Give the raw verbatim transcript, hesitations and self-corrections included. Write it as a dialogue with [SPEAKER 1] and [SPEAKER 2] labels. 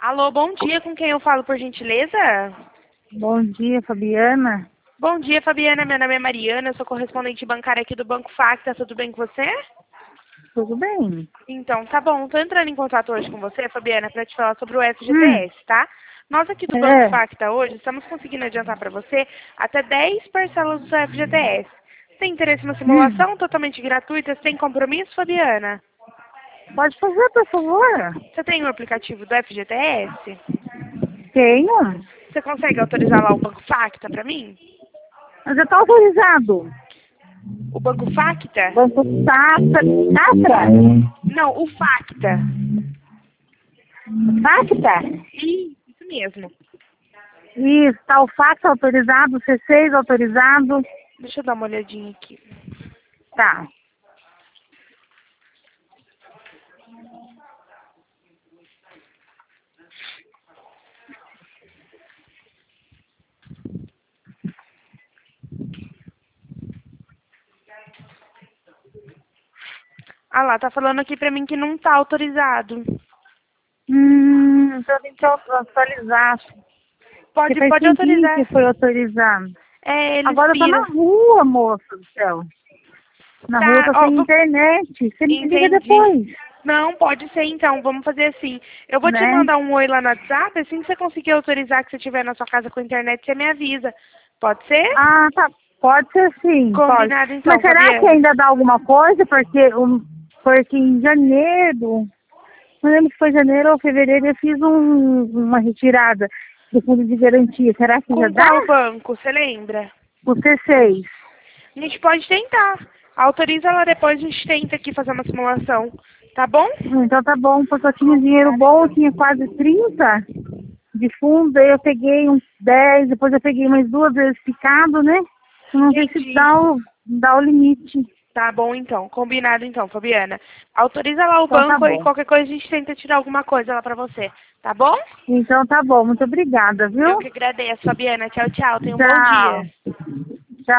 [SPEAKER 1] Alô, bom dia, com quem eu falo, por gentileza?
[SPEAKER 2] Bom dia, Fabiana.
[SPEAKER 1] Bom dia, Fabiana, meu nome é Mariana, eu sou correspondente bancária aqui do Banco Facta, tudo bem com você?
[SPEAKER 2] Tudo bem?
[SPEAKER 1] Então, tá bom, tô entrando em contato hoje com você, Fabiana, para te falar sobre o
[SPEAKER 2] Hum,
[SPEAKER 1] F G T S, tá? Nós aqui do Banco
[SPEAKER 2] é,
[SPEAKER 1] Facta hoje estamos conseguindo adiantar para você até dez parcelas do seu F G T S. Tem interesse na
[SPEAKER 2] hum.
[SPEAKER 1] simulação totalmente gratuita, sem compromisso, Fabiana?
[SPEAKER 2] Pode fazer, por favor?
[SPEAKER 1] Você tem o aplicativo do F G T S?
[SPEAKER 2] Tenho.
[SPEAKER 1] Você consegue autorizar lá o Banco Facta para mim?
[SPEAKER 2] Mas já está autorizado.
[SPEAKER 1] O Banco Facta?
[SPEAKER 2] Banco Safra. Safra?
[SPEAKER 1] Não, o Facta.
[SPEAKER 2] Facta?
[SPEAKER 1] Ih, isso mesmo.
[SPEAKER 2] Isso, tá o fax autorizado, o C seis autorizado.
[SPEAKER 1] Deixa eu dar uma olhadinha aqui.
[SPEAKER 2] Tá.
[SPEAKER 1] Ah lá, tá falando aqui pra mim que não tá autorizado.
[SPEAKER 2] Hum, então eu tenho que atualizar.
[SPEAKER 1] Pode,
[SPEAKER 2] Porque faz
[SPEAKER 1] pode
[SPEAKER 2] tempinho
[SPEAKER 1] autorizar.
[SPEAKER 2] que foi autorizado.
[SPEAKER 1] É, ele
[SPEAKER 2] Agora eu tô
[SPEAKER 1] expira.
[SPEAKER 2] na rua, moço do céu. Na rua eu
[SPEAKER 1] Tá,
[SPEAKER 2] tô
[SPEAKER 1] ó,
[SPEAKER 2] sem
[SPEAKER 1] vou-
[SPEAKER 2] internet. Você me liga
[SPEAKER 1] entendi.
[SPEAKER 2] depois,
[SPEAKER 1] Não, pode ser então, vamos fazer assim. Eu vou te
[SPEAKER 2] né?
[SPEAKER 1] mandar um oi lá no WhatsApp, assim que você conseguir autorizar que você estiver na sua casa com internet, você me avisa. Pode ser?
[SPEAKER 2] Ah, tá. Pode ser sim, pode.
[SPEAKER 1] Combinado então,
[SPEAKER 2] Mas será que
[SPEAKER 1] Fabiana.
[SPEAKER 2] ainda dá alguma coisa? Porque, um, porque em janeiro, não lembro se foi janeiro ou fevereiro, eu fiz um, uma retirada do fundo de garantia. Será que já
[SPEAKER 1] Com
[SPEAKER 2] dá?
[SPEAKER 1] qual banco, você lembra?
[SPEAKER 2] O C seis.
[SPEAKER 1] A gente pode tentar. Autoriza lá depois, a gente tenta aqui fazer uma simulação. Tá bom?
[SPEAKER 2] Então tá bom, porque eu tinha dinheiro
[SPEAKER 1] Combinado
[SPEAKER 2] bom, eu
[SPEAKER 1] então.
[SPEAKER 2] tinha quase trinta de fundo, aí eu peguei uns dez, depois eu peguei mais duas vezes picado, né? Eu não sei se
[SPEAKER 1] Entendi.
[SPEAKER 2] dá o, dá o limite.
[SPEAKER 1] Tá bom então, combinado então, Fabiana. Autoriza lá o
[SPEAKER 2] Então tá
[SPEAKER 1] banco e
[SPEAKER 2] bom.
[SPEAKER 1] qualquer coisa a gente tenta tirar alguma coisa lá pra você. Tá bom?
[SPEAKER 2] Então tá bom, muito obrigada,
[SPEAKER 1] Eu
[SPEAKER 2] viu?
[SPEAKER 1] que agradeço, Fabiana. Tchau, tchau. Tenha um bom dia.
[SPEAKER 2] Tchau.